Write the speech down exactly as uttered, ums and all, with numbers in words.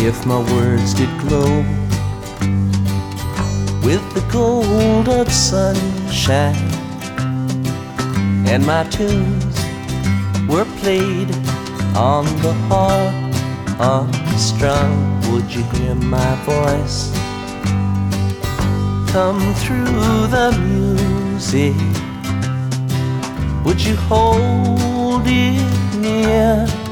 if my words did glow with the gold of sunshine, and my tunes were played on the harp unstrung, would you hear my voice come through the music? Would you hold it near